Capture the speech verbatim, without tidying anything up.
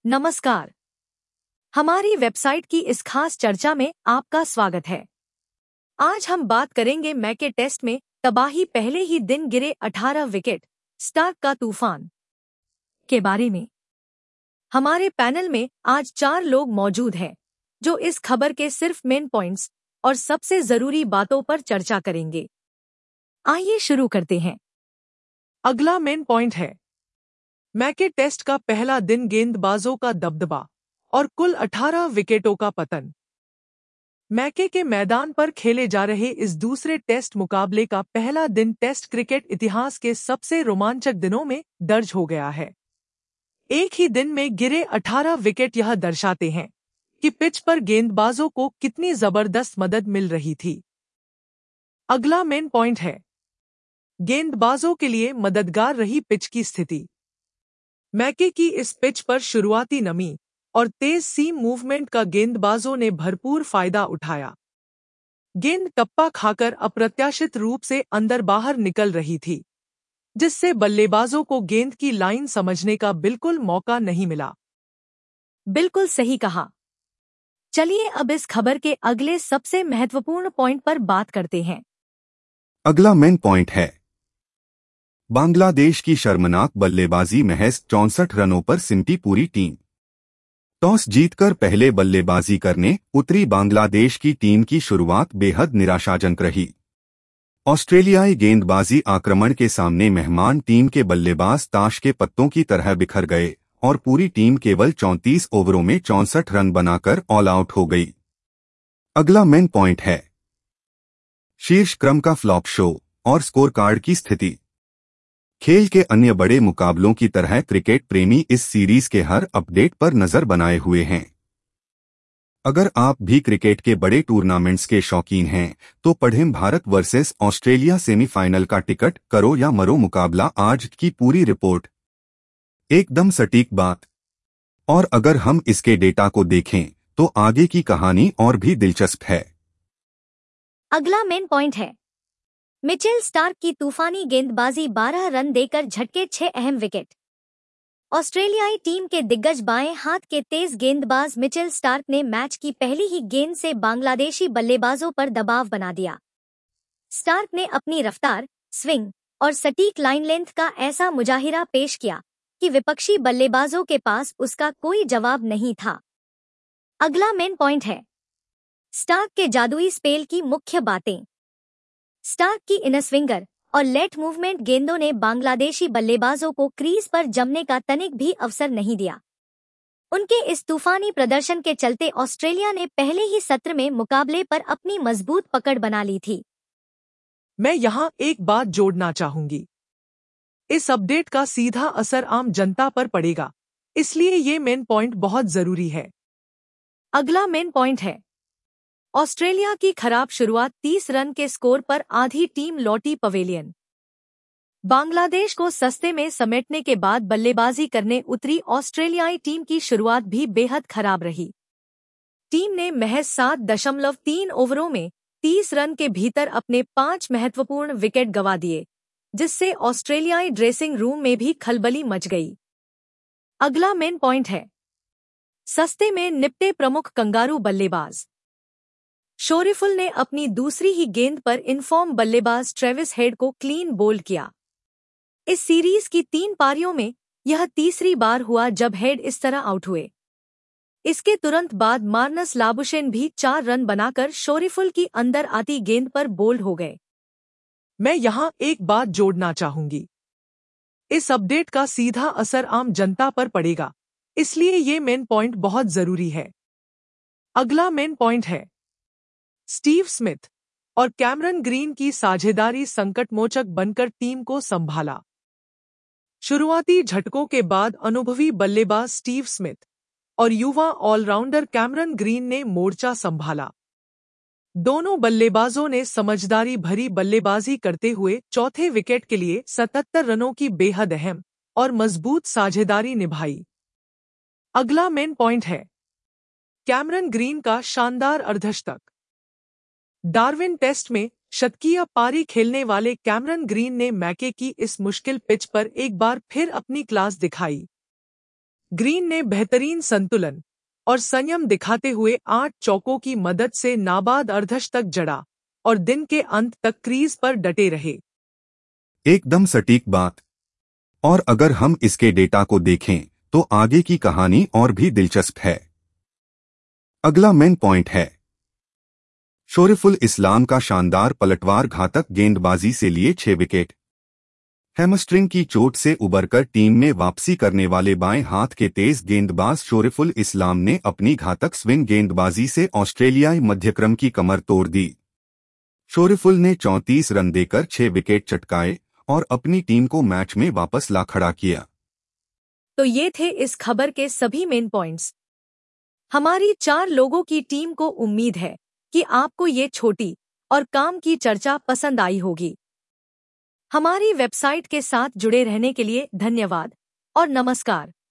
नमस्कार। हमारी वेबसाइट की इस खास चर्चा में आपका स्वागत है। आज हम बात करेंगे मैके टेस्ट में तबाही पहले ही दिन गिरे अठारह विकेट स्टार्क का तूफान के बारे में। हमारे पैनल में आज चार लोग मौजूद हैं जो इस खबर के सिर्फ मेन पॉइंट्स और सबसे जरूरी बातों पर चर्चा करेंगे। आइए शुरू करते हैं। अगला मेन पॉइंट है मैके टेस्ट का पहला दिन गेंदबाजों का दबदबा और कुल अठारह विकेटों का पतन। मैके के मैदान पर खेले जा रहे इस दूसरे टेस्ट मुकाबले का पहला दिन टेस्ट क्रिकेट इतिहास के सबसे रोमांचक दिनों में दर्ज हो गया है। एक ही दिन में गिरे अठारह विकेट यह दर्शाते हैं कि पिच पर गेंदबाजों को कितनी जबरदस्त मदद मिल रही थी। अगला मेन पॉइंट है गेंदबाजों के लिए मददगार रही पिच की स्थिति। मैके की इस पिच पर शुरुआती नमी और तेज सीम मूवमेंट का गेंदबाजों ने भरपूर फायदा उठाया। गेंद टप्पा खाकर अप्रत्याशित रूप से अंदर बाहर निकल रही थी, जिससे बल्लेबाजों को गेंद की लाइन समझने का बिल्कुल मौका नहीं मिला। बिल्कुल सही कहा। चलिए अब इस खबर के अगले सबसे महत्वपूर्ण पॉइंट पर बात करते हैं। अगला मेन पॉइंट है बांग्लादेश की शर्मनाक बल्लेबाजी। महज चौंसठ रनों पर सिमटी पूरी टीम। टॉस जीतकर पहले बल्लेबाजी करने उतरी बांग्लादेश की टीम की शुरुआत बेहद निराशाजनक रही। ऑस्ट्रेलियाई गेंदबाजी आक्रमण के सामने मेहमान टीम के बल्लेबाज ताश के पत्तों की तरह बिखर गए और पूरी टीम केवल चौंतीस ओवरों में चौंसठ रन बनाकर ऑल आउट हो गई। अगला मेन पॉइंट है शीर्ष क्रम का फ्लॉप शो और स्कोर कार्ड की स्थिति। खेल के अन्य बड़े मुकाबलों की तरह क्रिकेट प्रेमी इस सीरीज के हर अपडेट पर नजर बनाए हुए हैं। अगर आप भी क्रिकेट के बड़े टूर्नामेंट्स के शौकीन हैं तो पढ़ें भारत वर्सेस ऑस्ट्रेलिया सेमीफाइनल का टिकट करो या मरो मुकाबला आज की पूरी रिपोर्ट। एकदम सटीक बात। और अगर हम इसके डेटा को देखें तो आगे की कहानी और भी दिलचस्प है। अगला मेन पॉइंट है मिचेल स्टार्क की तूफानी गेंदबाजी। बारह रन देकर झटके छह अहम विकेट। ऑस्ट्रेलियाई टीम के दिग्गज बाएं हाथ के तेज गेंदबाज मिचेल स्टार्क ने मैच की पहली ही गेंद से बांग्लादेशी बल्लेबाजों पर दबाव बना दिया। स्टार्क ने अपनी रफ्तार, स्विंग और सटीक लाइन लेंथ का ऐसा मुजाहिरा पेश किया कि विपक्षी बल्लेबाजों के पास उसका कोई जवाब नहीं था। अगला मेन पॉइंट है स्टार्क के जादुई स्पेल की मुख्य बातें। स्टार्क की इनस्विंगर और लेट मूवमेंट गेंदों ने बांग्लादेशी बल्लेबाजों को क्रीज पर जमने का तनिक भी अवसर नहीं दिया। उनके इस तूफानी प्रदर्शन के चलते ऑस्ट्रेलिया ने पहले ही सत्र में मुकाबले पर अपनी मजबूत पकड़ बना ली थी। मैं यहाँ एक बात जोड़ना चाहूंगी। इस अपडेट का सीधा असर आम जनता पर पड़ेगा, इसलिए ये मेन पॉइंट बहुत जरूरी है। अगला मेन पॉइंट है ऑस्ट्रेलिया की खराब शुरुआत। तीस रन के स्कोर पर आधी टीम लौटी पवेलियन। बांग्लादेश को सस्ते में समेटने के बाद बल्लेबाजी करने उतरी ऑस्ट्रेलियाई टीम की शुरुआत भी बेहद खराब रही। टीम ने महज सात दशमलव तीन ओवरों में तीस रन के भीतर अपने पांच महत्वपूर्ण विकेट गंवा दिए, जिससे ऑस्ट्रेलियाई ड्रेसिंग रूम में भी खलबली मच गई। अगला मेन पॉइंट है सस्ते में निपटे प्रमुख कंगारू बल्लेबाज। शोरिफुल ने अपनी दूसरी ही गेंद पर इनफॉर्म बल्लेबाज ट्रेविस हेड को क्लीन बोल्ड किया। इस सीरीज की तीन पारियों में यह तीसरी बार हुआ जब हेड इस तरह आउट हुए। इसके तुरंत बाद मार्नस लाबुशेन भी चार रन बनाकर शोरिफुल की अंदर आती गेंद पर बोल्ड हो गए। मैं यहाँ एक बात जोड़ना चाहूंगी। इस अपडेट का सीधा असर आम जनता पर पड़ेगा, इसलिए ये मेन पॉइंट बहुत जरूरी है। अगला मेन पॉइंट है स्टीव स्मिथ और कैमरन ग्रीन की साझेदारी संकटमोचक बनकर टीम को संभाला। शुरुआती झटकों के बाद अनुभवी बल्लेबाज स्टीव स्मिथ और युवा ऑलराउंडर कैमरन ग्रीन ने मोर्चा संभाला। दोनों बल्लेबाजों ने समझदारी भरी बल्लेबाजी करते हुए चौथे विकेट के लिए सतहत्तर रनों की बेहद अहम और मजबूत साझेदारी निभाई। अगला मेन पॉइंट है कैमरन ग्रीन का शानदार अर्धशतक। डार्विन टेस्ट में शतकीय पारी खेलने वाले कैमरन ग्रीन ने मैके की इस मुश्किल पिच पर एक बार फिर अपनी क्लास दिखाई। ग्रीन ने बेहतरीन संतुलन और संयम दिखाते हुए आठ चौकों की मदद से नाबाद अर्धशतक जड़ा और दिन के अंत तक क्रीज पर डटे रहे। एकदम सटीक बात। और अगर हम इसके डेटा को देखें तो आगे की कहानी और भी दिलचस्प है। अगला मेन पॉइंट है शोरिफुल इस्लाम का शानदार पलटवार घातक गेंदबाजी से लिए छह विकेट। हैमस्ट्रिंग की चोट से उबरकर टीम में वापसी करने वाले बाएं हाथ के तेज गेंदबाज शोरिफुल इस्लाम ने अपनी घातक स्विंग गेंदबाजी से ऑस्ट्रेलियाई मध्यक्रम की कमर तोड़ दी। शोरिफुल ने चौंतीस रन देकर छह विकेट चटकाए और अपनी टीम को मैच में वापस ला खड़ा किया। तो ये थे इस खबर के सभी मेन पॉइंट्स। हमारी चार लोगों की टीम को उम्मीद है कि आपको ये छोटी और काम की चर्चा पसंद आई होगी। हमारी वेबसाइट के साथ जुड़े रहने के लिए धन्यवाद और नमस्कार।